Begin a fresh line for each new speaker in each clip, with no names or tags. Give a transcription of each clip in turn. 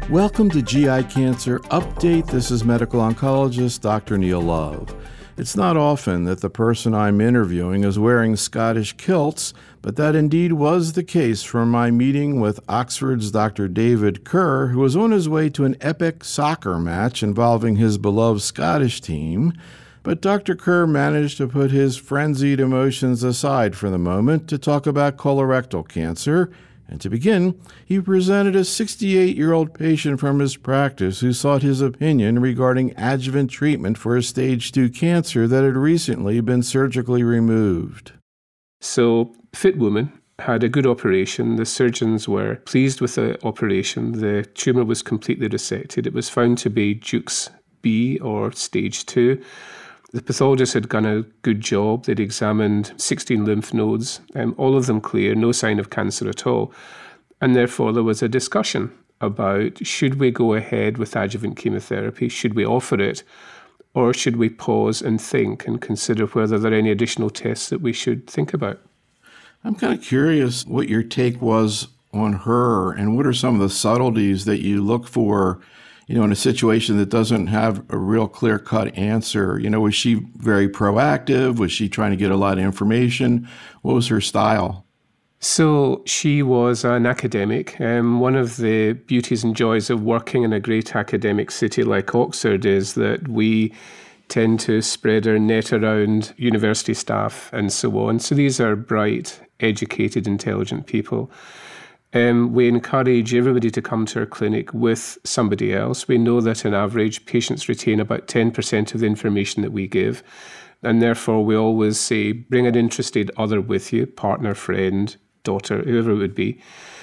Welcome to GI Cancer Update. This is medical oncologist Dr. Neil Love. It's not often that the person I'm interviewing is wearing Scottish kilts, but that indeed was the case for my meeting with Oxford's Dr. David Kerr, who was on his way to an epic soccer match involving his beloved Scottish team. But Dr. Kerr managed to put his frenzied emotions aside for the moment to talk about colorectal cancer. And to begin, he presented a 68-year-old patient from his practice who sought his opinion regarding adjuvant treatment for a stage 2 cancer that had recently been surgically removed.
So, fit woman, had a good operation. The surgeons were pleased with the operation. The tumour was completely resected. It was found to be Jukes B or stage 2. The pathologist had done a good job. They'd examined 16 lymph nodes, all of them clear, no sign of cancer at all. And therefore, there was a discussion about, should we go ahead with adjuvant chemotherapy? Should we offer it? Or should we pause and think and consider whether there are any additional tests that we should think about?
I'm kind of curious what your take was on her and what are some of the subtleties that you look for in a situation that doesn't have a real clear-cut answer. Was she very proactive? Was she trying to get a lot of information? What was her style?
So she was an academic. One of the beauties and joys of working in a great academic city like Oxford is that we tend to spread our net around university staff and so on. So these are bright, educated, intelligent people. We encourage everybody to come to our clinic with somebody else. We know that on average, patients retain about 10% of the information that we give. And therefore, we always say, bring an interested other with you, partner, friend, daughter, whoever it would be.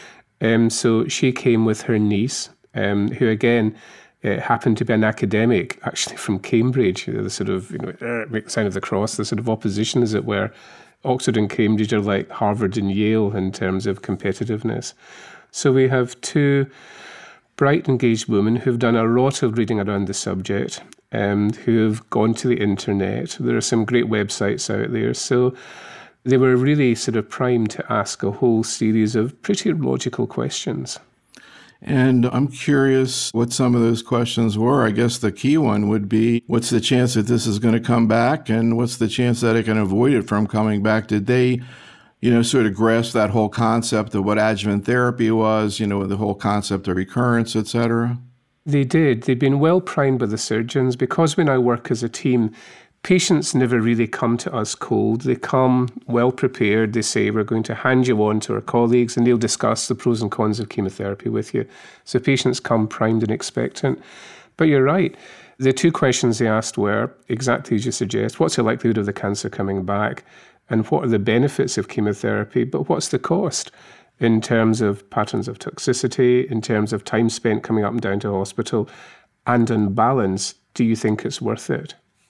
So she came with her niece, who again happened to be an academic, actually from Cambridge. The sort of, make the sign of the cross, the sort of opposition, as it were. Oxford and Cambridge are like Harvard and Yale in terms of competitiveness. So we have two bright, engaged women who've done a lot of reading around the subject, who've gone to the internet. There are some great websites out there. So they were really sort of primed to ask a whole series of pretty logical questions.
And I'm curious what some of those questions were. I guess the key one would be, what's the chance that this is going to come back? And what's the chance that it can avoid it from coming back? Did they, sort of grasp that whole concept of what adjuvant therapy was, the whole concept of recurrence, et cetera?
They did. They've been well primed by the surgeons. Because we now work as a team, patients never really come to us cold. They come well prepared. They say, we're going to hand you on to our colleagues and they'll discuss the pros and cons of chemotherapy with you. So patients come primed and expectant. But you're right. The two questions they asked were, exactly as you suggest, what's the likelihood of the cancer coming back? And what are the benefits of chemotherapy? But what's the cost in terms of patterns of toxicity, in terms of time spent coming up and down to hospital? And on balance, do you think it's worth it?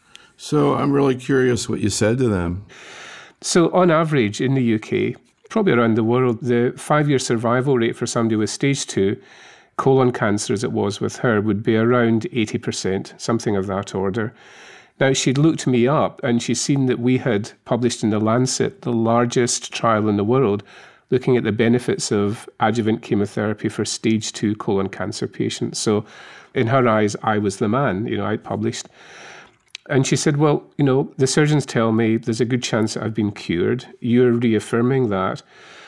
So I'm really curious what you said to them.
So on average in the UK, probably around the world, the 5-year survival rate for somebody with stage 2 colon cancer, as it was with her, would be around 80%, something of that order. Now, she'd looked me up and she'd seen that we had published in The Lancet the largest trial in the world looking at the benefits of adjuvant chemotherapy for stage 2 colon cancer patients. So in her eyes, I was the man, I published. And she said, well, the surgeons tell me there's a good chance that I've been cured. You're reaffirming that.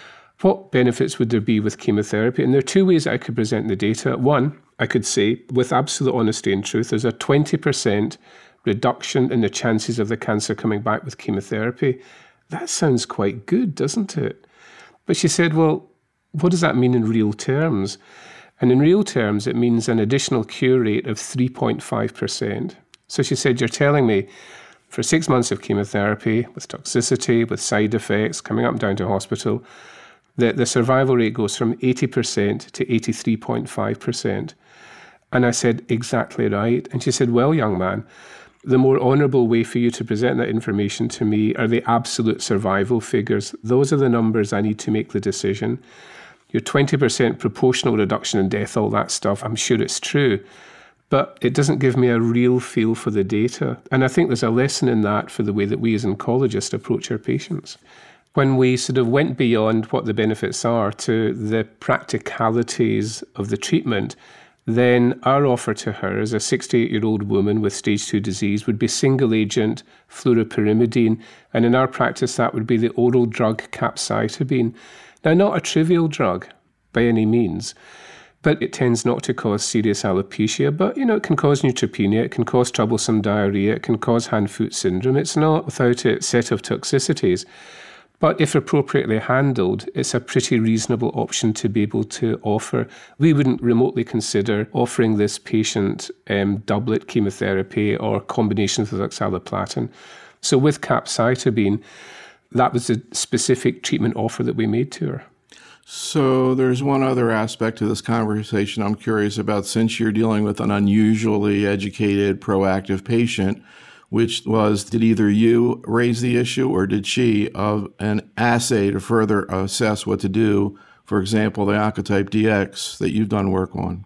What benefits would there be with chemotherapy? And there are two ways I could present the data. One, I could say, with absolute honesty and truth, there's a 20% reduction in the chances of the cancer coming back with chemotherapy. That sounds quite good, doesn't it? But she said, well, what does that mean in real terms? And in real terms, it means an additional cure rate of 3.5%. So she said, you're telling me for 6 months of chemotherapy with toxicity, with side effects, coming up and down to hospital, that the survival rate goes from 80% to 83.5%. And I said, exactly right. And she said, well, young man, the more honourable way for you to present that information to me are the absolute survival figures. Those are the numbers I need to make the decision. Your 20% proportional reduction in death, all that stuff, I'm sure it's true. But it doesn't give me a real feel for the data. And I think there's a lesson in that for the way that we as oncologists approach our patients. When we sort of went beyond what the benefits are to the practicalities of the treatment, then our offer to her as a 68-year-old woman with stage 2 disease would be single agent fluoropyrimidine, and in our practice that would be the oral drug capecitabine. Now, not a trivial drug by any means, but it tends not to cause serious alopecia, but it can cause neutropenia, it can cause troublesome diarrhea, it can cause hand-foot syndrome. It's not without a set of toxicities. But if appropriately handled, it's a pretty reasonable option to be able to offer. We wouldn't remotely consider offering this patient doublet chemotherapy or combinations with oxaliplatin. So with capecitabine, that was the specific treatment offer that we made to her.
So there's one other aspect to this conversation I'm curious about, since you're dealing with an unusually educated, proactive patient, which was, did either you raise the issue or did she, of an assay to further assess what to do, for example, the Oncotype DX that you've done work on?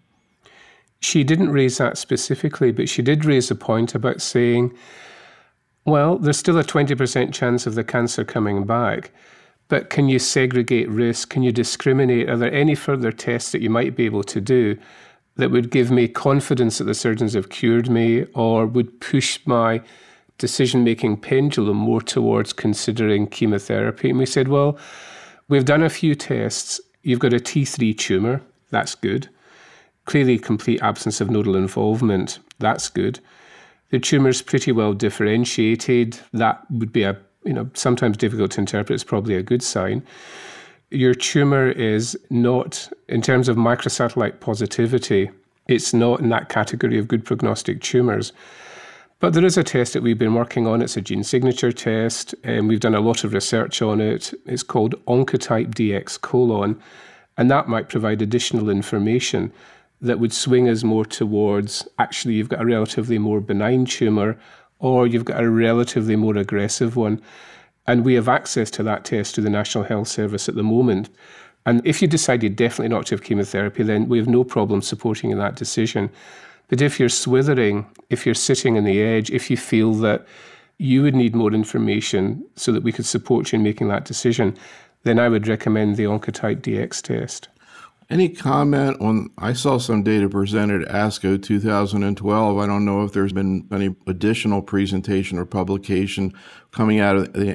She didn't raise that specifically, but she did raise a point about saying, well, there's still a 20% chance of the cancer coming back, but can you segregate risk? Can you discriminate? Are there any further tests that you might be able to do that would give me confidence that the surgeons have cured me, or would push my decision-making pendulum more towards considering chemotherapy? And we said, well, we've done a few tests. You've got a T3 tumour. That's good. Clearly complete absence of nodal involvement. That's good. The tumour's pretty well differentiated. That would be sometimes difficult to interpret. It's probably a good sign. Your tumour is not, in terms of microsatellite positivity, it's not in that category of good prognostic tumours. But there is a test that we've been working on. It's a gene signature test, and we've done a lot of research on it. It's called Oncotype DX:, and that might provide additional information that would swing us more towards, actually, you've got a relatively more benign tumour, or you've got a relatively more aggressive one. And we have access to that test through the National Health Service at the moment. And if you decided definitely not to have chemotherapy, then we have no problem supporting you in that decision. But if you're swithering, if you're sitting on the edge, if you feel that you would need more information so that we could support you in making that decision, then I would recommend the Oncotype DX test.
Any comment on, I saw some data presented at ASCO 2012. I don't know if there's been any additional presentation or publication coming out of the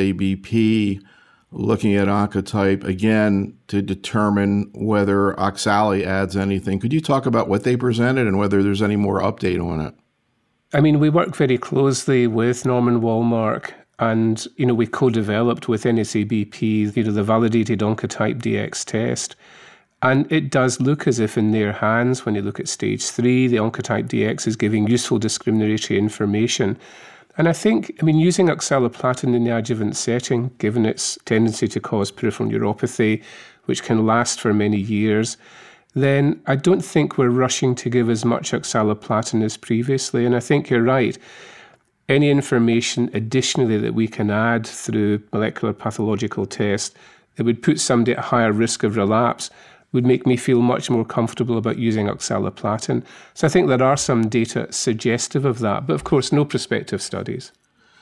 NSABP looking at Oncotype, again, to determine whether Oxali adds anything. Could you talk about what they presented and whether there's any more update on it?
I mean, we work very closely with Norman Wallmark, and, we co-developed with NSABP, the validated Oncotype DX test. And it does look as if in their hands, when you look at stage 3, the Oncotype DX is giving useful discriminatory information. And I think, using oxaliplatin in the adjuvant setting, given its tendency to cause peripheral neuropathy, which can last for many years, then I don't think we're rushing to give as much oxaliplatin as previously. And I think you're right. Any information additionally that we can add through molecular pathological tests that would put somebody at higher risk of relapse would make me feel much more comfortable about using oxaliplatin. So I think there are some data suggestive of that, but of course, no prospective studies.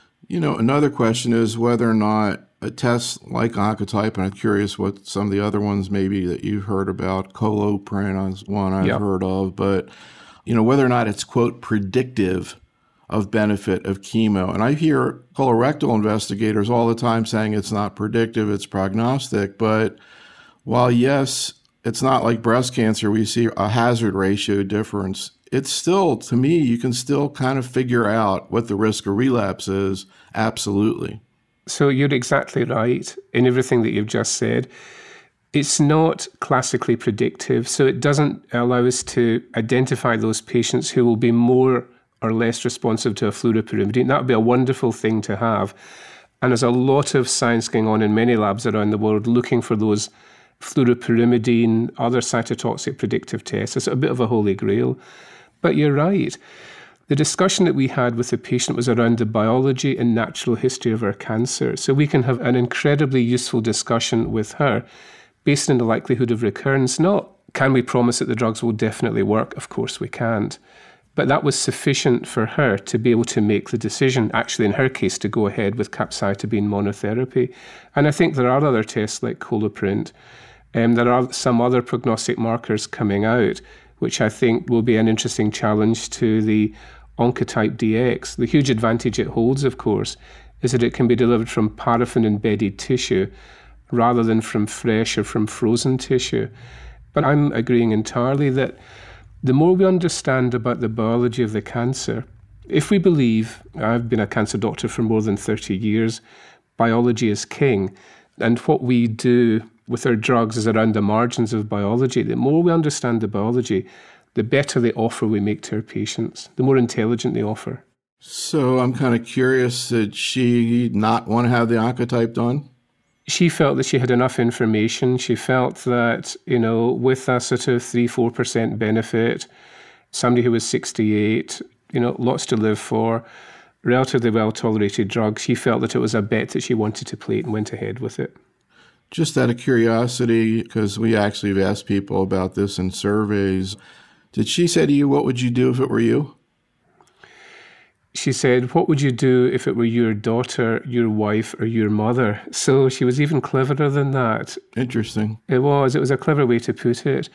Another question is whether or not a test like Oncotype, and I'm curious what some of the other ones maybe that you've heard about, Coloprint is one I've heard of, but, whether or not it's, quote, predictive of benefit of chemo. And I hear colorectal investigators all the time saying it's not predictive, it's prognostic, but while yes, it's not like breast cancer, we see a hazard ratio difference. It's still, to me, you can still kind of figure out what the risk of relapse is, absolutely.
So you're exactly right in everything that you've just said. It's not classically predictive, so it doesn't allow us to identify those patients who will be more or less responsive to a fluoropyrimidine. That would be a wonderful thing to have. And there's a lot of science going on in many labs around the world looking for those fluoropyrimidine, other cytotoxic predictive tests. It's a bit of a holy grail. But you're right. The discussion that we had with the patient was around the biology and natural history of her cancer. So we can have an incredibly useful discussion with her based on the likelihood of recurrence. Not, can we promise that the drugs will definitely work? Of course we can't. But that was sufficient for her to be able to make the decision, actually in her case, to go ahead with capecitabine monotherapy. And I think there are other tests like Coloprint. There are some other prognostic markers coming out which I think will be an interesting challenge to the Oncotype DX. The huge advantage it holds, of course, is that it can be delivered from paraffin-embedded tissue rather than from fresh or from frozen tissue. But I'm agreeing entirely that the more we understand about the biology of the cancer, if we believe, I've been a cancer doctor for more than 30 years, biology is king, and what we do with our drugs is around the margins of biology. The more we understand the biology, the better the offer we make to our patients, the more intelligent the offer.
So I'm kind of curious, did she not want to have the Oncotype done?
She felt that she had enough information. She felt that, with a sort of 3-4% benefit, somebody who was 68, lots to live for, relatively well-tolerated drug, she felt that it was a bet that she wanted to play and went ahead with it.
Just out of curiosity, because we actually have asked people about this in surveys, did she say to you, what would you do if it were you?
She said, what would you do if it were your daughter, your wife, or your mother? So she was even cleverer than that.
Interesting.
It was a clever way to put it.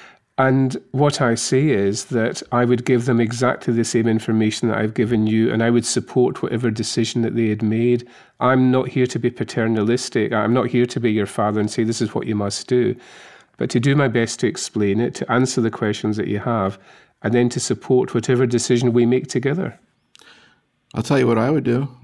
And what I say is that I would give them exactly the same information that I've given you, and I would support whatever decision that they had made. I'm not here to be paternalistic. I'm not here to be your father and say, this is what you must do. But to do my best to explain it, to answer the questions that you have, and then to support whatever decision we make together.
I'll tell you what I would do.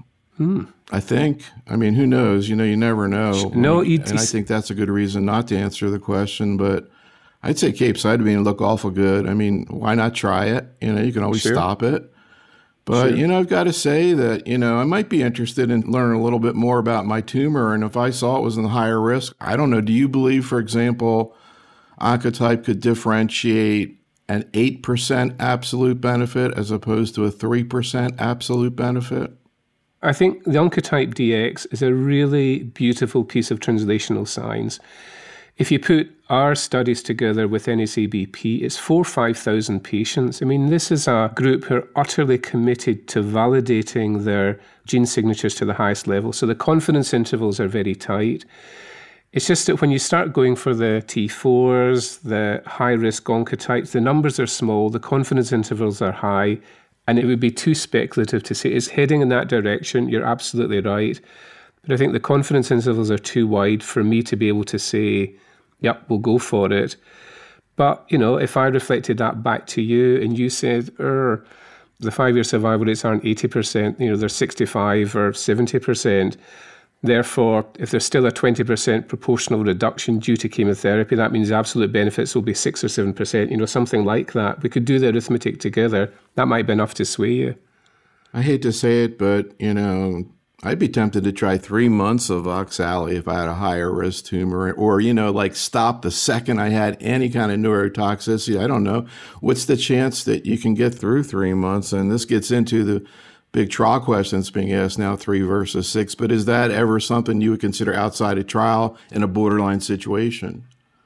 I think. I mean, who knows? You never know. And I think that's a good reason not to answer the question. But I'd say capecitabine would look awful good. I mean, why not try it? You can always stop it. But, I've got to say that, I might be interested in learning a little bit more about my tumor. And if I saw it was in the higher risk, I don't know. Do you believe, for example, Oncotype could differentiate an 8% absolute benefit as opposed to a 3% absolute benefit?
I think the Oncotype DX is a really beautiful piece of translational science. If you put our studies together with NSABP, it's 4,000 or 5,000 patients. I mean, this is a group who are utterly committed to validating their gene signatures to the highest level. So the confidence intervals are very tight. It's just that when you start going for the T4s, the high-risk oncotypes, the numbers are small, the confidence intervals are high, and it would be too speculative to say it's heading in that direction. You're absolutely right. But I think the confidence intervals are too wide for me to be able to say, yep, we'll go for it. But, if I reflected that back to you and you said, the 5-year survival rates aren't 80%, they're 65 or 70%, therefore, if there's still a 20% proportional reduction due to chemotherapy, that means absolute benefits will be 6 or 7%, something like that. We could do the arithmetic together. That might be enough to sway you.
I hate to say it, but, I'd be tempted to try 3 months of Oxali if I had a higher risk tumor, or, stop the second I had any kind of neurotoxicity. I don't know. What's the chance that you can get through 3 months? And this gets into the big trial questions being asked now, 3 versus 6. But is that ever something you would consider outside a trial in a borderline situation?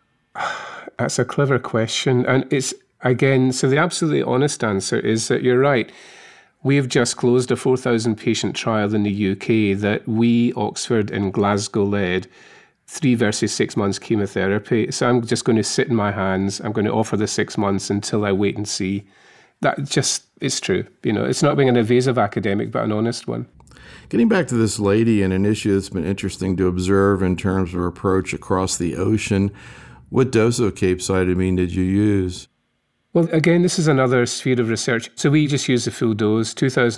That's a clever question. And it's, again, so the absolutely honest answer is that you're right. We've just closed a 4,000 patient trial in the UK that we, Oxford and Glasgow led, 3 versus 6 months chemotherapy. So I'm just going to sit in my hands. I'm going to offer the 6 months until I wait and see. That just is true. It's not being an evasive academic, but an honest one.
Getting back to this lady and an issue that's been interesting to observe in terms of her approach across the ocean, what dose of capecitabine did you use?
Well, again, this is another sphere of research. So we just use the full dose,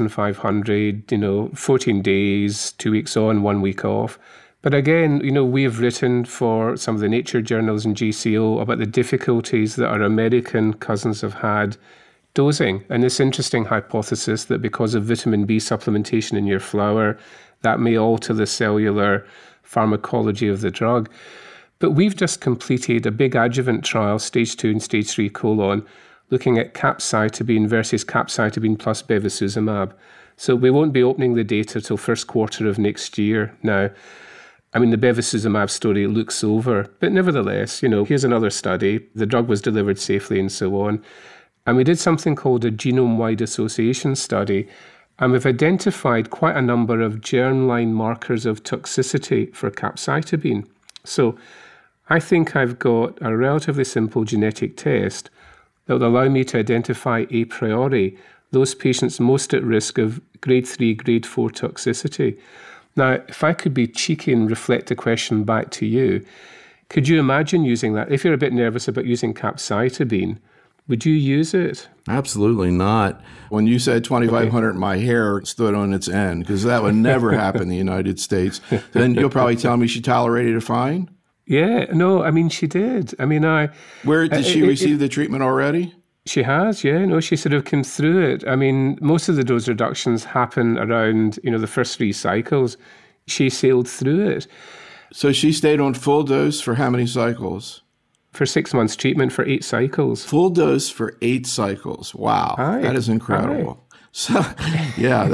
2,500, 14 days, 2 weeks on, 1 week off. But again, we have written for some of the nature journals and GCO about the difficulties that our American cousins have had dosing. And this interesting hypothesis that because of vitamin B supplementation in your flour, that may alter the cellular pharmacology of the drug. But we've just completed a big adjuvant trial, stage 2 and stage 3 colon, looking at capecitabine versus capecitabine plus bevacizumab. So we won't be opening the data till first quarter of next year now. I mean, the bevacizumab story looks over, but nevertheless, here's another study. The drug was delivered safely and so on. And we did something called a genome-wide association study, and we've identified quite a number of germline markers of toxicity for capecitabine. So I think I've got a relatively simple genetic test that will allow me to identify a priori those patients most at risk of grade 3, grade 4 toxicity. Now, if I could be cheeky and reflect the question back to you, could you imagine using that? If you're a bit nervous about using capecitabine, would you use it?
Absolutely not. When you said 2,500, my hair stood on its end, because that would never happen in the United States. Then you'll probably tell me she tolerated it fine?
Yeah, no, I mean, she did. I mean,
Where did she receive the treatment already?
She has, yeah. No, she sort of came through it. I mean, most of the dose reductions happen around, the first 3 cycles. She sailed through it.
So she stayed on full dose for how many cycles?
For 6 months treatment for 8 cycles.
Full dose for 8 cycles. Wow.
Aye.
That is incredible. Aye. So, yeah,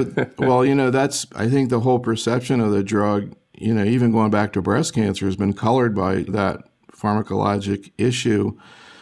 that's, I think the whole perception of the drug, even going back to breast cancer, has been colored by that pharmacologic issue.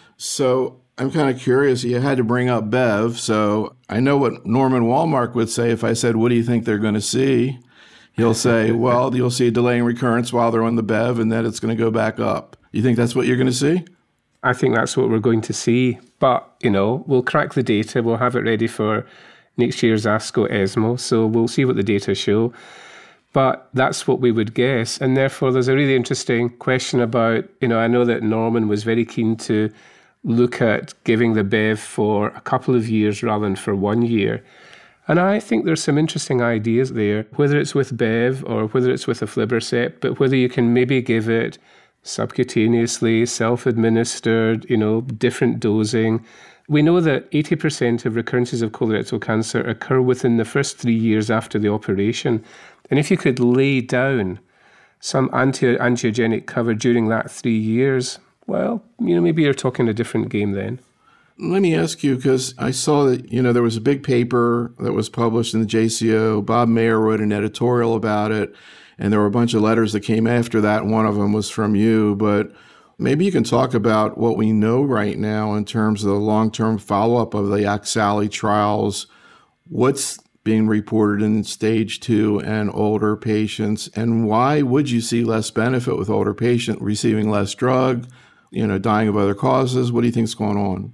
So I'm kind of curious. You had to bring up Bev. So I know what Norman Wallmark would say if I said, what do you think they're going to see? He'll say, well, you'll see a delay in recurrence while they're on the Bev, and then it's going to go back up. You think that's what you're going to see?
I think that's what we're going to see. But, we'll crack the data. We'll have it ready for next year's ASCO ESMO. So we'll see what the data show. But that's what we would guess. And therefore, there's a really interesting question about, I know that Norman was very keen to look at giving the Bev for a couple of years rather than for 1 year. And I think there's some interesting ideas there, whether it's with Bev or whether it's with aflibercept, but whether you can maybe give it subcutaneously, self-administered, different dosing. We know that 80% of recurrences of colorectal cancer occur within the first 3 years after the operation. And if you could lay down some anti-angiogenic cover during that 3 years, well, maybe you're talking a different game then.
Let me ask you, because I saw that, there was a big paper that was published in the JCO. Bob Mayer wrote an editorial about it, and there were a bunch of letters that came after that. One of them was from you, but maybe you can talk about what we know right now in terms of the long-term follow-up of the Oxali trials. What's being reported in stage 2 and older patients, and why would you see less benefit with older patients receiving less drug, dying of other causes? What do you think is going on?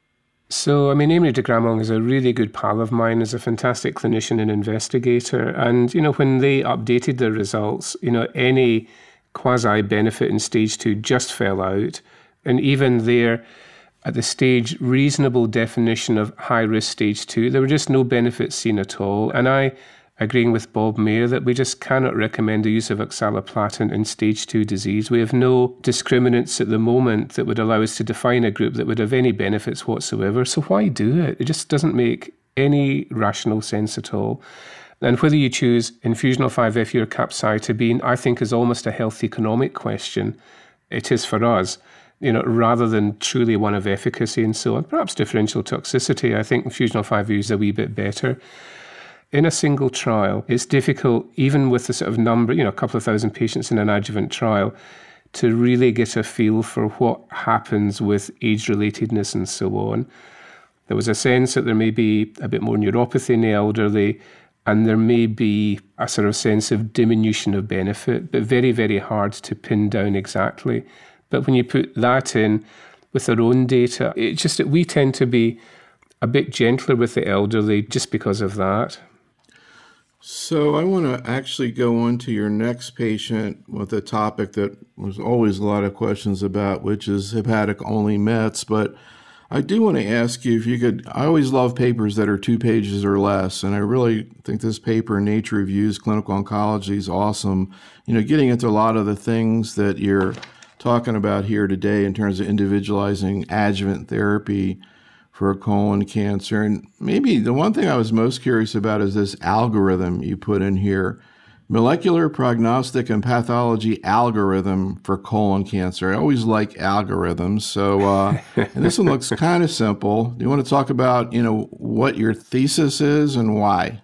So, Aimee de Gramont is a really good pal of mine, is a fantastic clinician and investigator. And, when they updated their results, any quasi-benefit in stage 2 just fell out. And even there, at the stage reasonable definition of high-risk stage 2, there were just no benefits seen at all. And I, agreeing with Bob Mayer, that we just cannot recommend the use of oxaliplatin in stage 2 disease. We have no discriminants at the moment that would allow us to define a group that would have any benefits whatsoever. So why do it? It just doesn't make any rational sense at all. And whether you choose infusional 5-FU or capecitabine, I think is almost a health economic question. It is for us, rather than truly one of efficacy and so on. Perhaps differential toxicity. I think infusional 5-FU is a wee bit better. In a single trial, it's difficult, even with the sort of number, a couple of thousand patients in an adjuvant trial, to really get a feel for what happens with age-relatedness and so on. There was a sense that there may be a bit more neuropathy in the elderly, and there may be a sort of sense of diminution of benefit, but very, very hard to pin down exactly. But when you put that in with our own data, it's just that we tend to be a bit gentler with the elderly just because of that.
So I want to actually go on to your next patient with a topic that was always a lot of questions about, which is hepatic-only Mets. But I do want to ask you if you could, I always love papers that are 2 pages or less, and I really think this paper in Nature Reviews Clinical Oncology is awesome. Getting into a lot of the things that you're talking about here today in terms of individualizing adjuvant therapy for colon cancer. And maybe the one thing I was most curious about is this algorithm you put in here, molecular prognostic and pathology algorithm for colon cancer. I always like algorithms. So, and this one looks kind of simple. Do you want to talk about, what your thesis is and why?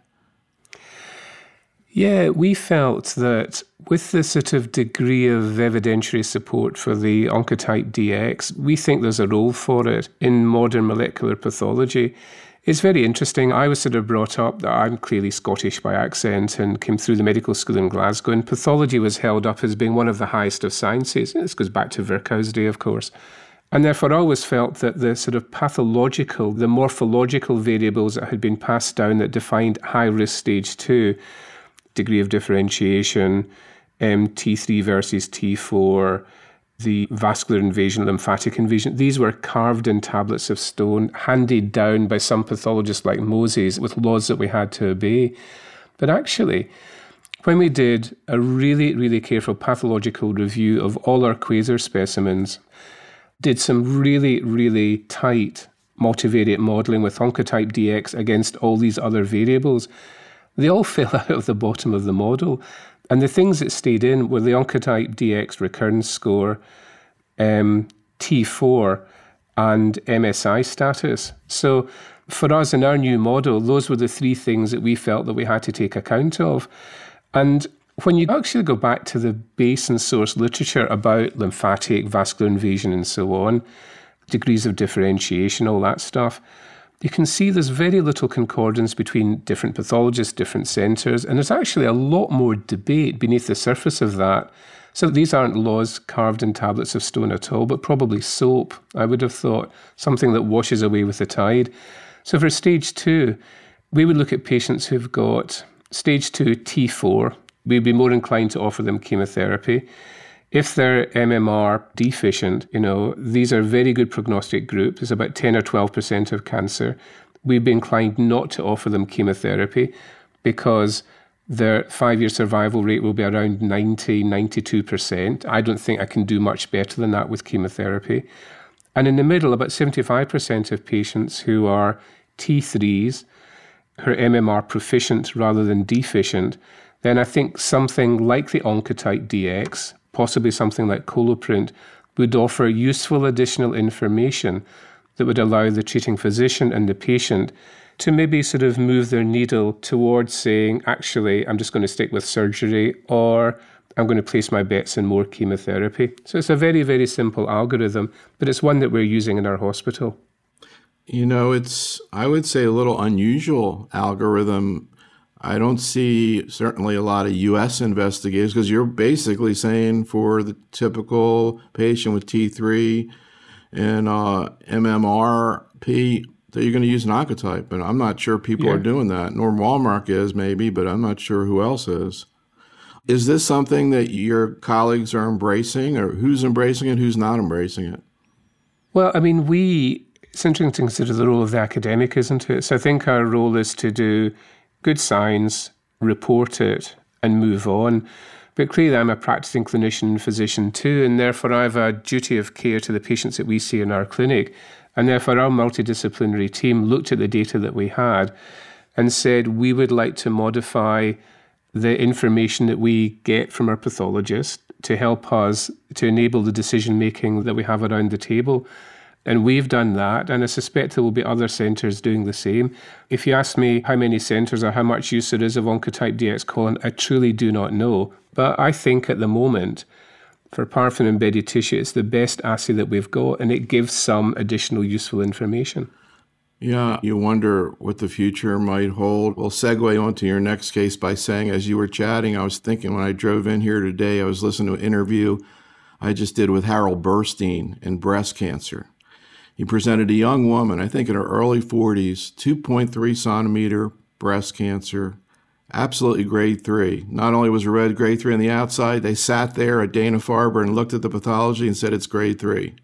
Yeah, we felt that with the sort of degree of evidentiary support for the Oncotype DX, we think there's a role for it in modern molecular pathology. It's very interesting. I was sort of brought up that I'm clearly Scottish by accent and came through the medical school in Glasgow, and pathology was held up as being one of the highest of sciences. This goes back to Virchow's day, of course. And therefore I always felt that the sort of pathological, the morphological variables that had been passed down that defined high-risk stage 2, degree of differentiation, T3 versus T4, the vascular invasion, lymphatic invasion, these were carved in tablets of stone, handed down by some pathologist like Moses with laws that we had to obey. But actually, when we did a really, really careful pathological review of all our quasar specimens, did some really, really tight multivariate modelling with Oncotype DX against all these other variables, they all fell out of the bottom of the model. And the things that stayed in were the Oncotype DX recurrence score, T4, and MSI status. So for us in our new model, those were the three things that we felt that we had to take account of. And when you actually go back to the base and source literature about lymphatic, vascular invasion and so on, degrees of differentiation, all that stuff, you can see there's very little concordance between different pathologists, different centres, and there's actually a lot more debate beneath the surface of that. So these aren't laws carved in tablets of stone at all, but probably soap, I would have thought, something that washes away with the tide. So for stage 2, we would look at patients who've got stage 2 T4, we'd be more inclined to offer them chemotherapy. If they're MMR deficient, these are very good prognostic group. There's about 10 or 12% of cancer. We'd be inclined not to offer them chemotherapy because their 5-year survival rate will be around 90, 92%. I don't think I can do much better than that with chemotherapy. And in the middle, about 75% of patients who are T3s, who are MMR proficient rather than deficient, then I think something like the Oncotype DX, possibly something like Coloprint, would offer useful additional information that would allow the treating physician and the patient to maybe sort of move their needle towards saying, actually, I'm just going to stick with surgery, or I'm going to place my bets in more chemotherapy. So it's a very, very simple algorithm, but it's one that we're using in our hospital.
It's, I would say, a little unusual algorithm. I don't see certainly a lot of U.S. investigators, because you're basically saying for the typical patient with T3 and MMRP that you're going to use an Oncotype. And I'm not sure people are doing that. Norm Walmark is maybe, but I'm not sure who else is. Is this something that your colleagues are embracing, or who's embracing it, who's not embracing it?
Well, I mean, it's interesting to consider the role of the academic, isn't it? So I think our role is to do good science, report it, and move on. But clearly I'm a practicing clinician and physician too, and therefore I have a duty of care to the patients that we see in our clinic. And therefore our multidisciplinary team looked at the data that we had and said we would like to modify the information that we get from our pathologist to help us to enable the decision-making that we have around the table. And we've done that, and I suspect there will be other centres doing the same. If you ask me how many centres or how much use there is of Oncotype DX colon, I truly do not know. But I think at the moment, for paraffin-embedded tissue, it's the best assay that we've got, and it gives some additional useful information.
Yeah, you wonder what the future might hold. We'll segue onto your next case by saying, as you were chatting, I was thinking when I drove in here today, I was listening to an interview I just did with Harold Burstein in breast cancer. He presented a young woman, I think in her early 40s, 2.3 centimeter breast cancer, absolutely grade 3. Not only was it grade 3 on the outside, they sat there at Dana-Farber and looked at the pathology and said it's grade 3.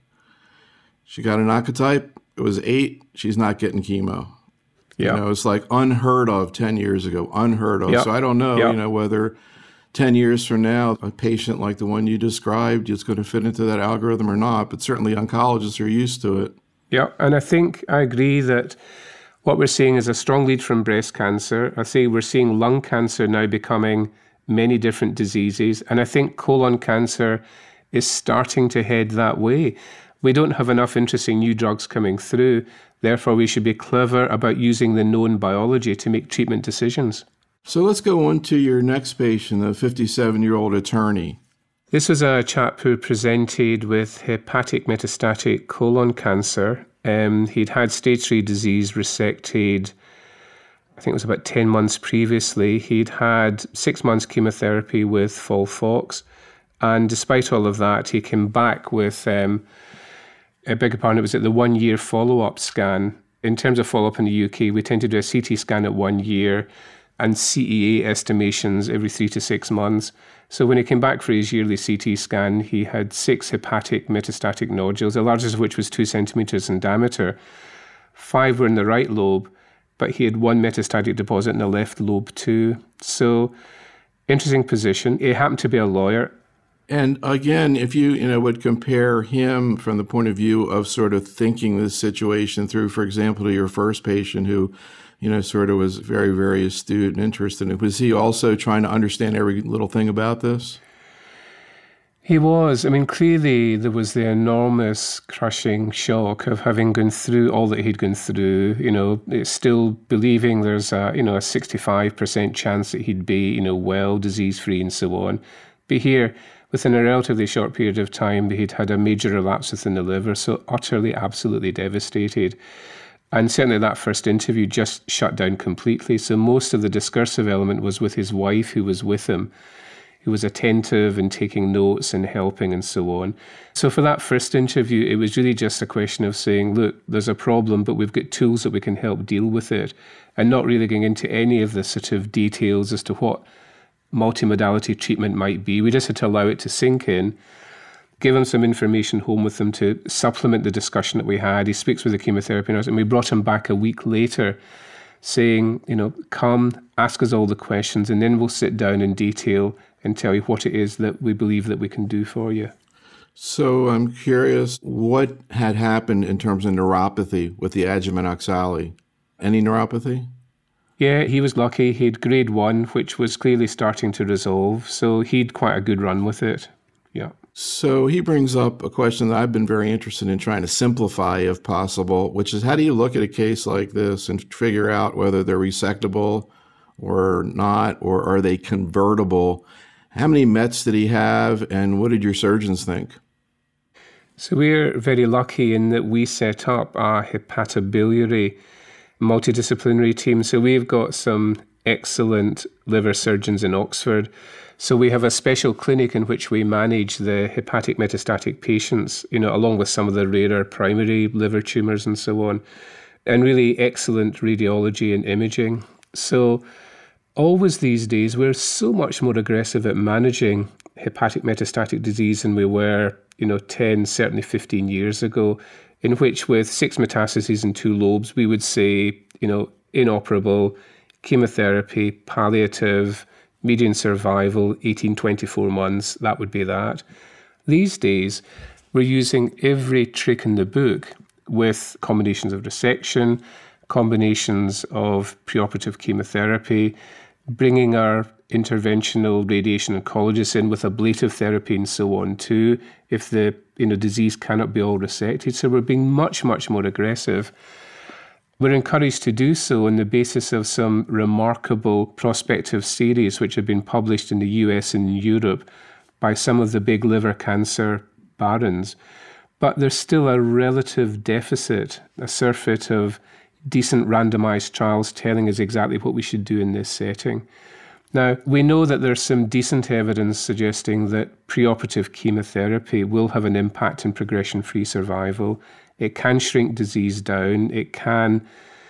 She got an Oncotype. It was 8. She's not getting chemo.
Yeah.
It's like unheard of 10 years ago, unheard of. Yep. So I don't know, whether 10 years from now, a patient like the one you described is going to fit into that algorithm or not, but certainly oncologists are used to it.
Yeah, and I think I agree that what we're seeing is a strong lead from breast cancer. I say we're seeing lung cancer now becoming many different diseases, and I think colon cancer is starting to head that way. We don't have enough interesting new drugs coming through, therefore we should be clever about using the known biology to make treatment decisions.
So let's go on to your next patient, a 57-year-old attorney.
This was a chap who presented with hepatic metastatic colon cancer. He'd had stage 3 disease resected, I think it was about 10 months previously. He'd had 6 months chemotherapy with FOLFOX. And despite all of that, he came back with I beg your pardon, it was at the 1 year follow-up scan. In terms of follow-up in the UK, we tend to do a CT scan at 1 year and CEA estimations every 3 to 6 months. So when he came back for his yearly CT scan, he had 6 hepatic metastatic nodules, the largest of which was 2 centimeters in diameter. 5 were in the right lobe, but he had 1 metastatic deposit in the left lobe too. So interesting position. He happened to be a lawyer.
And again, if you would compare him from the point of view of sort of thinking this situation through, for example, to your first patient who, sort of was very, very astute and interested in it, was he also trying to understand every little thing about this?
He was. I mean, clearly there was the enormous crushing shock of having gone through all that he'd gone through, still believing there's a 65% chance that he'd be, well, disease-free and so on. But here, within a relatively short period of time, he'd had a major relapse within the liver, so utterly, absolutely devastated. And certainly that first interview just shut down completely. So most of the discursive element was with his wife who was with him, who was attentive and taking notes and helping and so on. So for that first interview, it was really just a question of saying, look, there's a problem, but we've got tools that we can help deal with it, and not really going into any of the sort of details as to what multimodality treatment might be. We just had to allow it to sink in, give him some information home with him to supplement the discussion that we had. He speaks with the chemotherapy nurse, and we brought him back a week later saying, come, ask us all the questions, and then we'll sit down in detail and tell you what it is that we believe that we can do for you.
So I'm curious, what had happened in terms of neuropathy with the adjuvant oxali? Any neuropathy?
Yeah, he was lucky. He had grade 1, which was clearly starting to resolve. So he'd quite a good run with it. Yeah.
So he brings up a question that I've been very interested in trying to simplify, if possible, which is how do you look at a case like this and figure out whether they're resectable or not, or are they convertible? How many Mets did he have, and what did your surgeons think?
So we're very lucky in that we set up a hepatobiliary multidisciplinary team. So we've got some excellent liver surgeons in Oxford. So we have a special clinic in which we manage the hepatic metastatic patients, along with some of the rarer primary liver tumours and so on, and really excellent radiology and imaging. So always these days, we're so much more aggressive at managing hepatic metastatic disease than we were, 10, certainly 15 years ago, in which with 6 metastases in 2 lobes, we would say, inoperable, chemotherapy, palliative, median survival, 18-24 months, that would be that. These days, we're using every trick in the book with combinations of resection, combinations of preoperative chemotherapy, bringing our interventional radiation oncologists in with ablative therapy and so on too, if the disease cannot be all resected. So we're being much, much more aggressive. We're encouraged to do so on the basis of some remarkable prospective series which have been published in the US and Europe by some of the big liver cancer barons. But there's still a relative deficit, a surfeit of decent randomized trials telling us exactly what we should do in this setting. Now, we know that there's some decent evidence suggesting that preoperative chemotherapy will have an impact in progression-free survival. It can shrink disease down. It can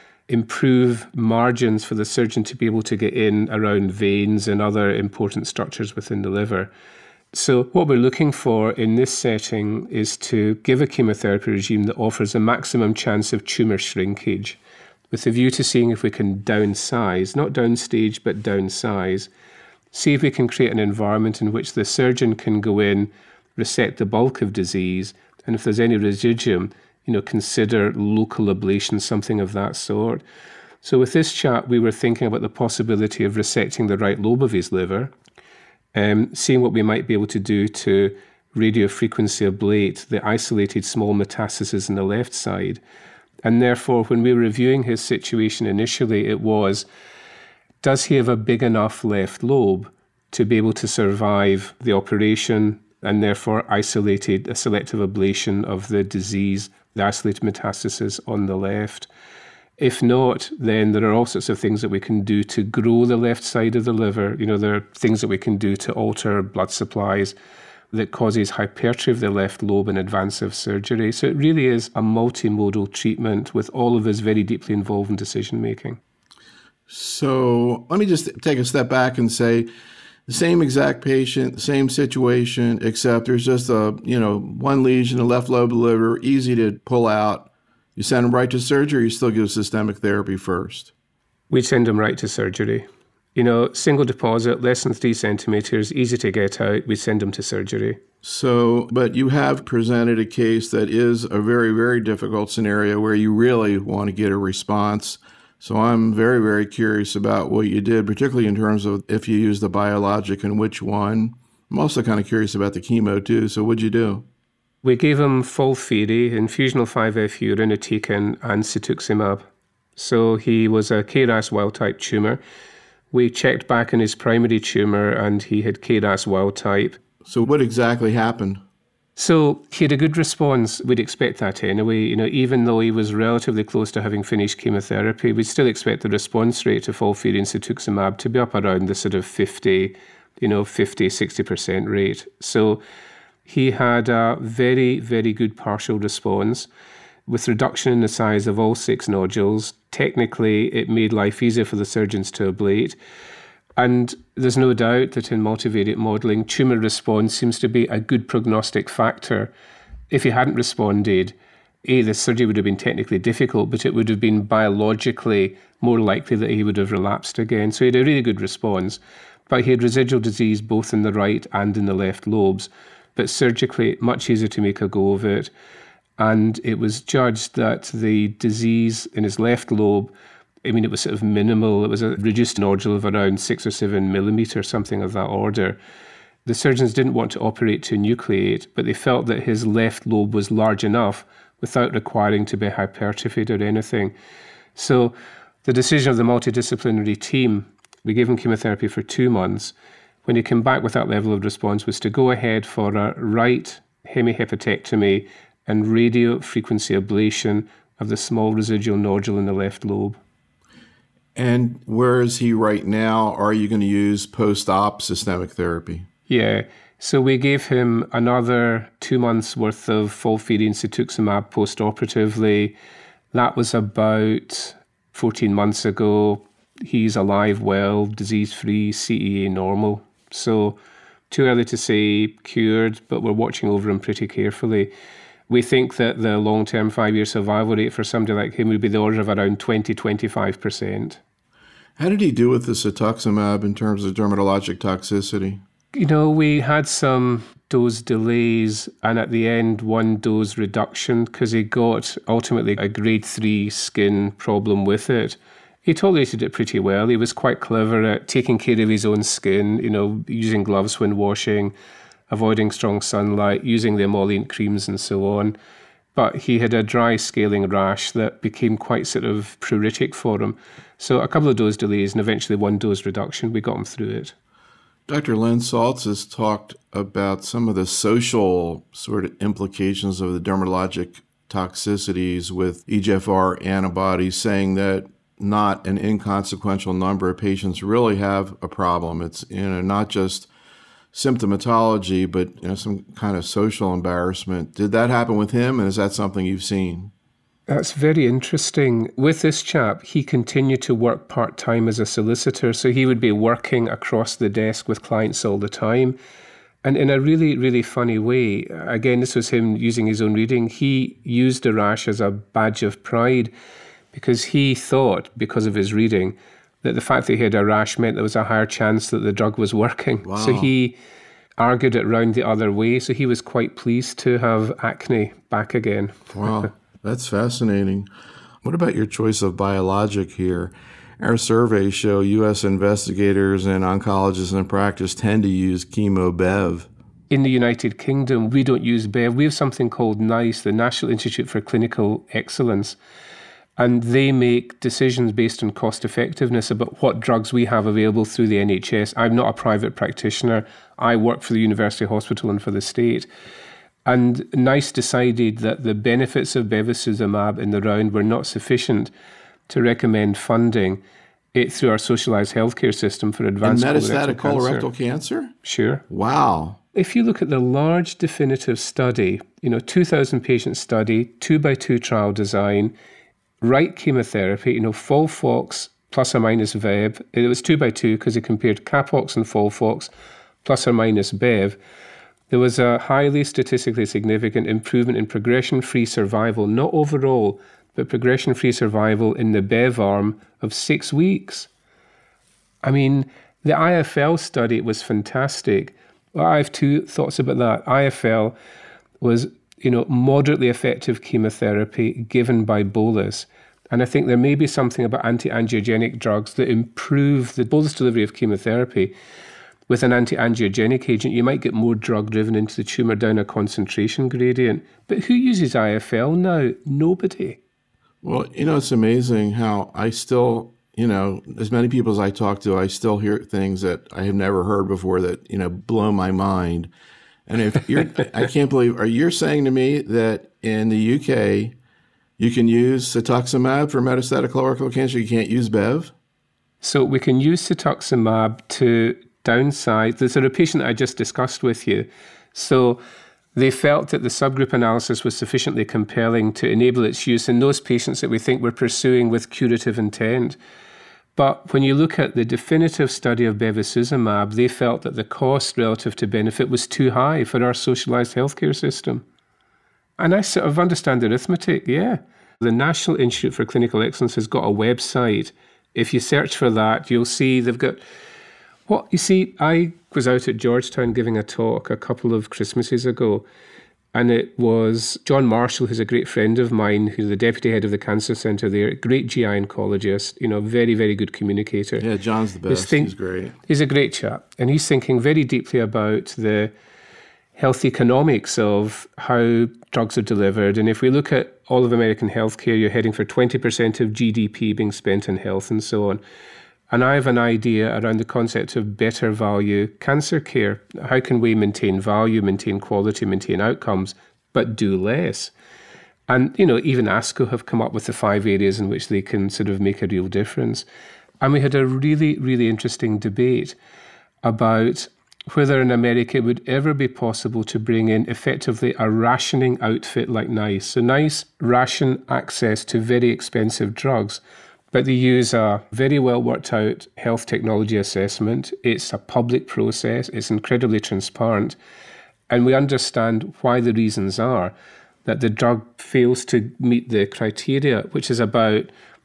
improve margins for the surgeon to be able to get in around veins and other important structures within the liver. So what we're looking for in this setting is to give a chemotherapy regime that offers a maximum chance of tumour shrinkage, with a view to seeing if we can downsize, not downstage, but downsize, see if we can create an environment in which the surgeon can go in, resect the bulk of disease, and if there's any residuum, consider local ablation, something of that sort. So with this chap, we were thinking about the possibility of resecting the right lobe of his liver, seeing what we might be able to do to radiofrequency ablate the isolated small metastases on the left side. And therefore, when we were reviewing his situation initially, it was, does he have a big enough left lobe to be able to survive the operation and therefore a selective ablation of the disease, the isolated metastasis on the left? If not, then there are all sorts of things that we can do to grow the left side of the liver. There are things that we can do to alter blood supplies that causes hypertrophy of the left lobe in advance of surgery. So it really is a multimodal treatment with all of us very deeply involved in decision making.
So let me just take a step back and say the same exact patient, same situation, except there's just one lesion in the left lobe of the liver, easy to pull out. You send them right to surgery, or you still give systemic therapy first?
We'd send them right to surgery. Single deposit, less than 3 centimeters, easy to get out, we send them to surgery.
So, but you have presented a case that is a very, very difficult scenario where you really want to get a response. So I'm very, very curious about what you did, particularly in terms of if you used the biologic and which one. I'm also kind of curious about the chemo too. So what'd you do?
We gave him FOLFIRI, infusional 5-FU, irinotecan, and cetuximab. So he was a KRAS wild-type tumour. We checked back in his primary tumour and he had KRAS wild-type.
So what exactly happened?
So he had a good response. We'd expect that anyway. Even though he was relatively close to having finished chemotherapy, we'd still expect the response rate to FOLFIRI and cetuximab to be up around the sort of 50, 60% rate. So he had a very, very good partial response with reduction in the size of all 6 nodules. Technically, it made life easier for the surgeons to ablate. And there's no doubt that in multivariate modelling, tumour response seems to be a good prognostic factor. If he hadn't responded, the surgery would have been technically difficult, but it would have been biologically more likely that he would have relapsed again. So he had a really good response, but he had residual disease both in the right and in the left lobes. But surgically, much easier to make a go of it. And it was judged that the disease in his left lobe, it was sort of minimal. It was a reduced nodule of around 6 or 7 millimeters, something of that order. The surgeons didn't want to operate to nucleate, but they felt that his left lobe was large enough without requiring to be hypertrophied or anything. So the decision of the multidisciplinary team, we gave him chemotherapy for 2 months. When he came back with that level of response, was to go ahead for a right hemihepatectomy and radio frequency ablation of the small residual nodule in the left lobe.
And where is he right now? Are you going to use post-op systemic therapy?
Yeah. So we gave him another 2 months worth of FOLFIRI and cetuximab post-operatively. That was about 14 months ago. He's alive, well, disease-free, CEA normal. So too early to say cured, but we're watching over him pretty carefully. We think that the long-term 5-year survival rate for somebody like him would be the order of around 20-25%.
How did he do with the cetuximab in terms of dermatologic toxicity?
We had some dose delays and at the end 1 dose reduction because he got ultimately a grade 3 skin problem with it. He tolerated it pretty well. He was quite clever at taking care of his own skin, using gloves when washing, avoiding strong sunlight, using the emollient creams and so on. But he had a dry scaling rash that became quite sort of pruritic for him. So a couple of dose delays and eventually 1 dose reduction, we got him through it.
Dr. Len Saltz has talked about some of the social sort of implications of the dermatologic toxicities with EGFR antibodies, saying that not an inconsequential number of patients really have a problem. It's not just symptomatology, but some kind of social embarrassment. Did that happen with him, and is that something you've seen?
That's very interesting. With this chap, he continued to work part-time as a solicitor, so he would be working across the desk with clients all the time. And in a really, really funny way, again, this was him using his own reading, he used the rash as a badge of pride because he thought, because of his reading, that the fact that he had a rash meant there was a higher chance that the drug was working.
Wow.
So he argued it round the other way. So he was quite pleased to have acne back again.
Wow, that's fascinating. What about your choice of biologic here? Our surveys show U.S. investigators and oncologists in practice tend to use chemo-bev.
In the United Kingdom, we don't use BEV. We have something called NICE, the National Institute for Clinical Excellence. And they make decisions based on cost effectiveness about what drugs we have available through the NHS. I'm not a private practitioner. I work for the University Hospital and for the state. And NICE decided that the benefits of bevacizumab in the round were not sufficient to recommend funding it through our socialized healthcare system for advanced
and metastatic
colorectal
cancer?
Sure.
Wow.
if you look at the large definitive study, 2,000 patient study, 2x2 trial design, right chemotherapy, FOLFOX plus or minus VEB. It was 2x2 because it compared Capox and FOLFOX plus or minus BEV. There was a highly statistically significant improvement in progression-free survival, not overall, but progression-free survival in the BEV arm of 6 weeks. I mean, the IFL study was fantastic. Well, I have two thoughts about that. IFL was, moderately effective chemotherapy given by bolus. And I think there may be something about anti-angiogenic drugs that improve the bolus delivery of chemotherapy. With an anti-angiogenic agent, you might get more drug driven into the tumour down a concentration gradient. But who uses IFL now? Nobody.
Well, it's amazing how I still, as many people as I talk to, I still hear things that I have never heard before that, blow my mind. And if you're, I can't believe, are you saying to me that in the UK, you can use cetuximab for metastatic colorectal cancer, you can't use BEV?
So we can use cetuximab to downsize the sort of patient I just discussed with you. So they felt that the subgroup analysis was sufficiently compelling to enable its use in those patients that we think we're pursuing with curative intent. But when you look at the definitive study of bevacizumab, they felt that the cost relative to benefit was too high for our socialized healthcare system. And I sort of understand the arithmetic, yeah. The National Institute for Clinical Excellence has got a website. If you search for that, you'll see they've got... I was out at Georgetown giving a talk a couple of Christmases ago, and it was John Marshall, who's a great friend of mine, who's the deputy head of the cancer centre there, great GI oncologist, very, very good communicator.
Yeah, John's the best. He's great.
He's a great chap, and he's thinking very deeply about the health economics of how drugs are delivered. And if we look at all of American healthcare, you're heading for 20% of GDP being spent on health and so on. And I have an idea around the concept of better value cancer care. How can we maintain value, maintain quality, maintain outcomes, but do less? And, even ASCO have come up with the 5 areas in which they can sort of make a real difference. And we had a really, really interesting debate about whether in America it would ever be possible to bring in effectively a rationing outfit like NICE. So NICE ration access to very expensive drugs, but they use a very well worked out health technology assessment. It's a public process. It's incredibly transparent. And we understand why the reasons are that the drug fails to meet the criteria, which is about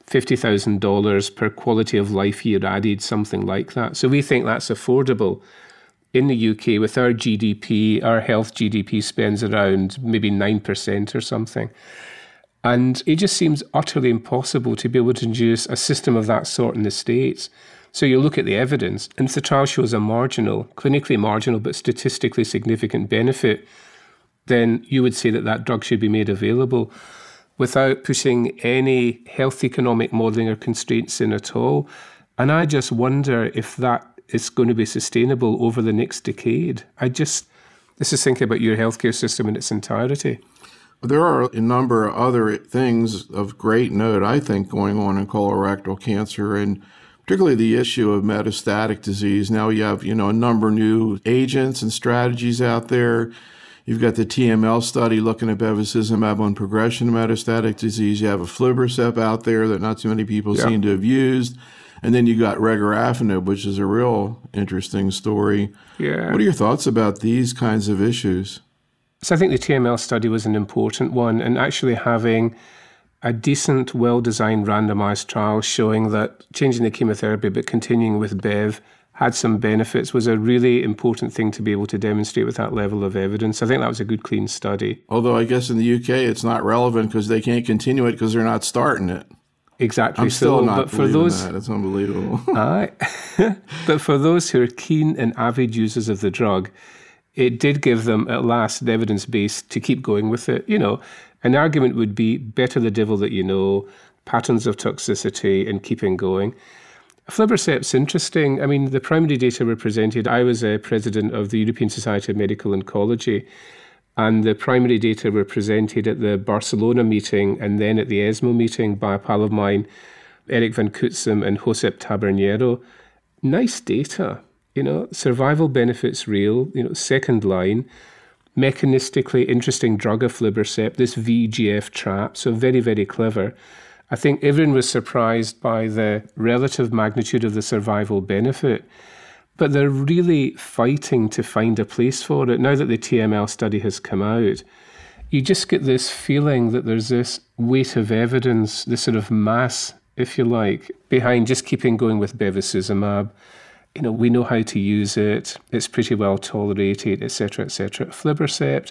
$50,000 per quality of life year added, something like that. So we think that's affordable. In the UK, with our GDP, our health GDP spends around maybe 9% or something. And it just seems utterly impossible to be able to induce a system of that sort in the States. So you look at the evidence, and if the trial shows a clinically marginal, but statistically significant benefit, then you would say that that drug should be made available without pushing any health economic modelling or constraints in at all. And I just wonder if that is going to be sustainable over the next decade. This is thinking about your healthcare system in its entirety.
There are a number of other things of great note, I think, going on in colorectal cancer, and particularly the issue of metastatic disease. Now you have, a number of new agents and strategies out there. You've got the TML study looking at bevacizumab on progression of metastatic disease. You have aflibercept out there that not too many people seem to have used. And then you got regorafenib, which is a real interesting story.
Yeah.
What are your thoughts about these kinds of issues?
So I think the TML study was an important one, and actually having a decent, well-designed randomized trial showing that changing the chemotherapy but continuing with BEV had some benefits was a really important thing to be able to demonstrate with that level of evidence. I think that was a good, clean study.
Although I guess in the UK it's not relevant because they can't continue it because they're not starting it.
Exactly.
I'm still not believing that. It's unbelievable.
But for those who are keen and avid users of the drug, it did give them, at last, an evidence base to keep going with it. An argument would be better the devil that you know, patterns of toxicity, and keeping going. Aflibercept's interesting. I mean, the primary data were presented. I was a president of the European Society of Medical Oncology, and the primary data were presented at the Barcelona meeting and then at the ESMO meeting by a pal of mine, Eric Van Cutsem and Josep Tabernero. Nice data. Survival benefits real, second line. Mechanistically interesting drug, aflibercept, this VEGF trap, so very, very clever. I think everyone was surprised by the relative magnitude of the survival benefit, but they're really fighting to find a place for it. Now that the TML study has come out, you just get this feeling that there's this weight of evidence, this sort of mass, if you like, behind just keeping going with bevacizumab. We know how to use it. It's pretty well tolerated, etc., etc. Aflibercept,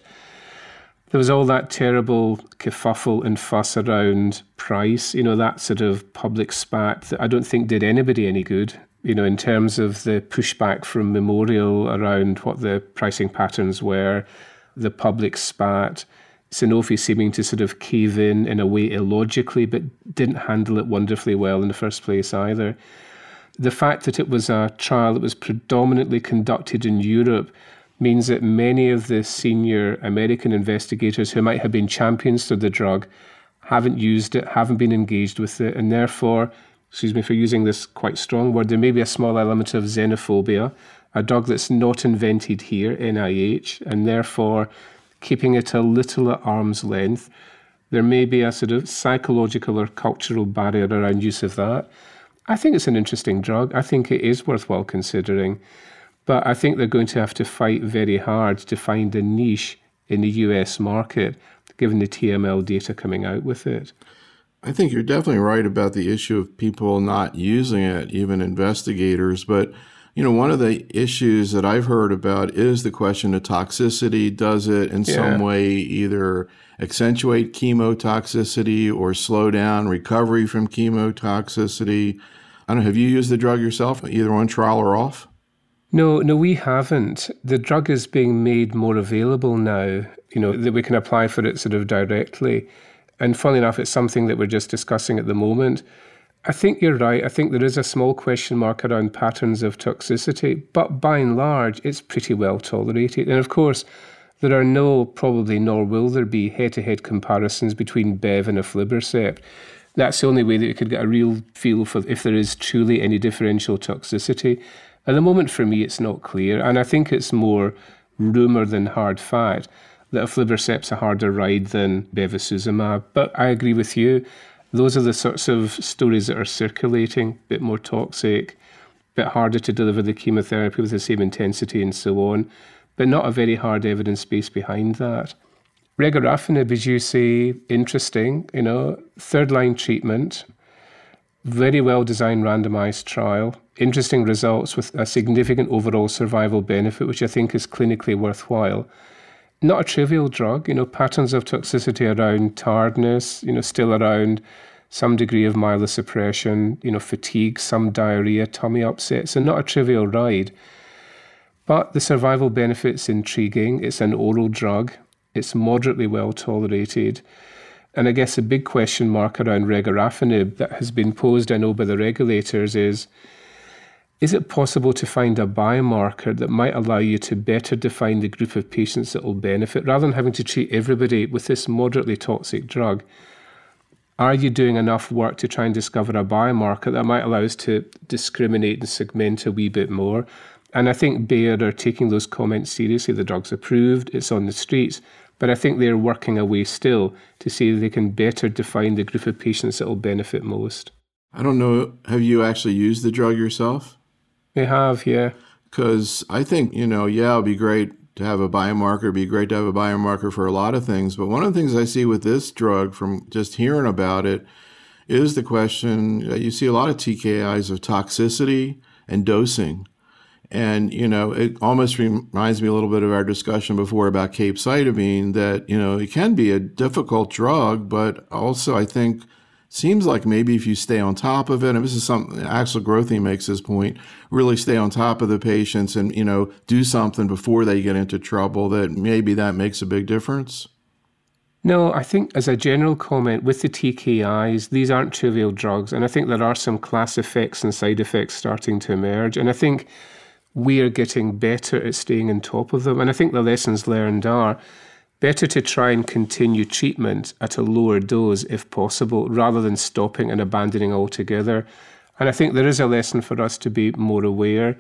there was all that terrible kerfuffle and fuss around price, that sort of public spat that I don't think did anybody any good, in terms of the pushback from Memorial around what the pricing patterns were, the public spat, Sanofi seeming to sort of cave in a way illogically, but didn't handle it wonderfully well in the first place either. The fact that it was a trial that was predominantly conducted in Europe means that many of the senior American investigators who might have been champions for the drug haven't used it, haven't been engaged with it, and therefore, excuse me for using this quite strong word, there may be a small element of xenophobia, a drug that's not invented here, NIH, and therefore keeping it a little at arm's length. There may be a sort of psychological or cultural barrier around use of that. I think it's an interesting drug. I think it is worthwhile considering. But I think they're going to have to fight very hard to find a niche in the US market, given the TML data coming out with it.
I think you're definitely right about the issue of people not using it, even investigators. But, one of the issues that I've heard about is the question of toxicity. Does it in some way either accentuate chemotoxicity or slow down recovery from chemotoxicity? I don't know, have you used the drug yourself, either on trial or off?
No, we haven't. The drug is being made more available now, that we can apply for it sort of directly. And funnily enough, it's something that we're just discussing at the moment. I think you're right. I think there is a small question mark around patterns of toxicity, but by and large, it's pretty well tolerated. And of course, there are probably nor will there be head-to-head comparisons between Bev and aflibercept. That's the only way that you could get a real feel for if there is truly any differential toxicity. At the moment, for me, it's not clear. And I think it's more rumour than hard fact that aflibercept's a harder ride than bevacizumab. But I agree with you. Those are the sorts of stories that are circulating, a bit more toxic, a bit harder to deliver the chemotherapy with the same intensity and so on, but not a very hard evidence base behind that. Regorafenib, as you say, interesting, third-line treatment, very well-designed randomized trial, interesting results with a significant overall survival benefit, which I think is clinically worthwhile. Not a trivial drug, patterns of toxicity around tiredness, still around some degree of myelosuppression, fatigue, some diarrhea, tummy upset. So not a trivial ride. But the survival benefit's intriguing. It's an oral drug. It's moderately well tolerated. And I guess a big question mark around regorafenib that has been posed, I know, by the regulators is it possible to find a biomarker that might allow you to better define the group of patients that will benefit, rather than having to treat everybody with this moderately toxic drug? Are you doing enough work to try and discover a biomarker that might allow us to discriminate and segment a wee bit more? And I think Bayer are taking those comments seriously. The drug's approved, it's on the streets, but I think they're working away still to see if they can better define the group of patients that will benefit most.
I don't know, have you actually used the drug yourself?
I have, yeah.
Because I think, it'd be great to have a biomarker. It'd be great to have a biomarker for a lot of things. But one of the things I see with this drug from just hearing about it is the question, you see a lot of TKIs of toxicity and dosing. And, it almost reminds me a little bit of our discussion before about capecitabine that, it can be a difficult drug, but also I think seems like maybe if you stay on top of it, and this is something Axel Grothe makes this point, really stay on top of the patients and, do something before they get into trouble, that maybe that makes a big difference.
No, I think as a general comment with the TKIs, these aren't trivial drugs. And I think there are some class effects and side effects starting to emerge. And I think we are getting better at staying on top of them. And I think the lessons learned are better to try and continue treatment at a lower dose if possible, rather than stopping and abandoning altogether. And I think there is a lesson for us to be more aware.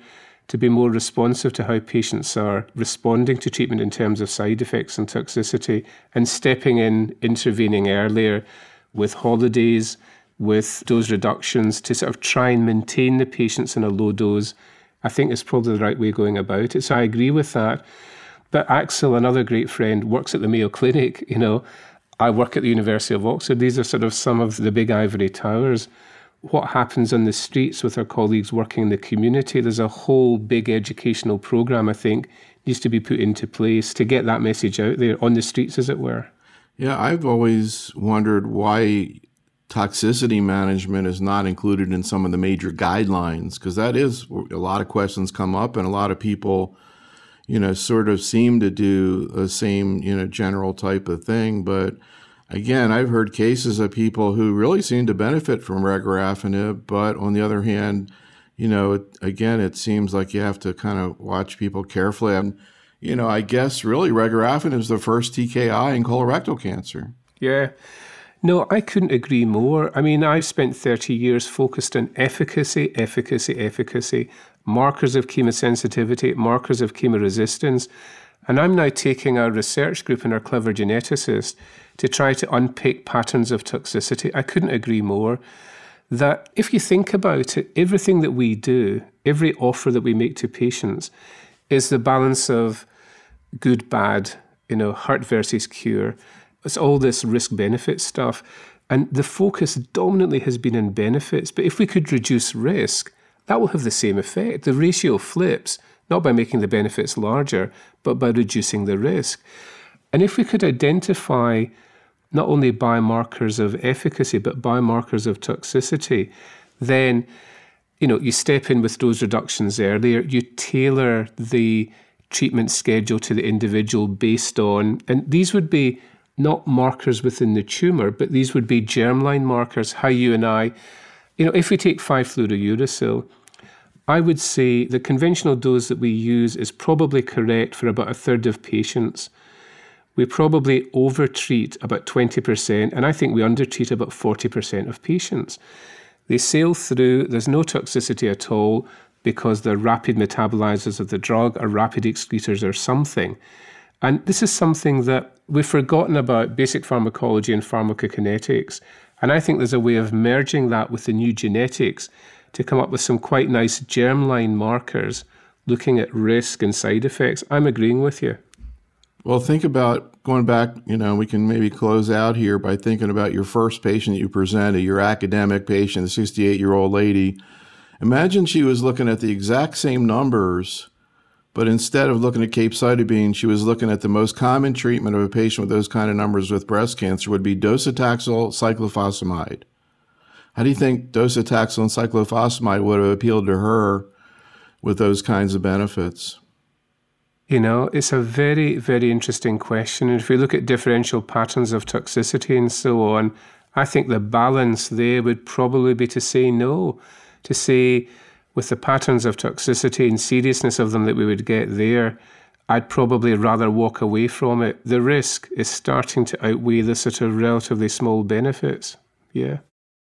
to be more responsive to how patients are responding to treatment in terms of side effects and toxicity, and stepping in, intervening earlier with holidays, with dose reductions to sort of try and maintain the patients in a low dose, I think is probably the right way of going about it. So I agree with that. But Axel, another great friend, works at the Mayo Clinic. I work at the University of Oxford. These are sort of some of the big ivory towers. What happens on the streets with our colleagues working in the community, there's a whole big educational program, I think, needs to be put into place to get that message out there on the streets, as it were.
Yeah, I've always wondered why toxicity management is not included in some of the major guidelines, because that is a lot of questions come up, and a lot of people, sort of seem to do the same, general type of thing. But again, I've heard cases of people who really seem to benefit from regorafenib, but on the other hand, again, it seems like you have to kind of watch people carefully. And, I guess really regorafenib is the first TKI in colorectal cancer.
Yeah. No, I couldn't agree more. I mean, I've spent 30 years focused on efficacy, markers of chemosensitivity, markers of chemoresistance. And I'm now taking our research group and our clever geneticists to try to unpick patterns of toxicity. I couldn't agree more that if you think about it, everything that we do, every offer that we make to patients is the balance of good, bad, hurt versus cure. It's all this risk-benefit stuff. And the focus dominantly has been on benefits. But if we could reduce risk, that will have the same effect. The ratio flips, not by making the benefits larger, but by reducing the risk. And if we could identify not only biomarkers of efficacy, but biomarkers of toxicity, then, you step in with dose reductions earlier, you tailor the treatment schedule to the individual based on, and these would be not markers within the tumour, but these would be germline markers, how you and I, if we take 5-fluorouracil, I would say the conventional dose that we use is probably correct for about a third of patients. We probably over-treat about 20%, and I think we under-treat about 40% of patients. They sail through, there's no toxicity at all because they're rapid metabolizers of the drug or rapid excretors or something. And this is something that we've forgotten about, basic pharmacology and pharmacokinetics. And I think there's a way of merging that with the new genetics to come up with some quite nice germline markers looking at risk and side effects. I'm agreeing with you.
Well, think about going back, we can maybe close out here by thinking about your first patient you presented, your academic patient, the 68-year-old lady. Imagine she was looking at the exact same numbers, but instead of looking at capecitabine, she was looking at the most common treatment of a patient with those kind of numbers with breast cancer would be docetaxel cyclophosphamide. How do you think docetaxel and cyclophosphamide would have appealed to her with those kinds of benefits?
It's a very, very interesting question. And if we look at differential patterns of toxicity and so on, I think the balance there would probably be to say no, to say with the patterns of toxicity and seriousness of them that we would get there, I'd probably rather walk away from it. The risk is starting to outweigh the sort of relatively small benefits. Yeah.